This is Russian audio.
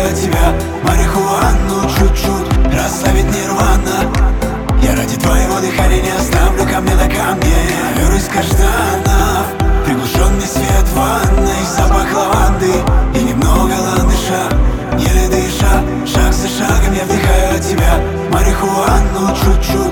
вдыхаю от тебя марихуану чуть-чуть, расслабить нирвана. Я ради твоего дыхания не оставлю камня на камне. Ковер из каштанов, приглушенный свет ванной, запах лаванды и немного ландыша. Еле дыша, шаг за шагом я вдыхаю от тебя марихуану чуть-чуть,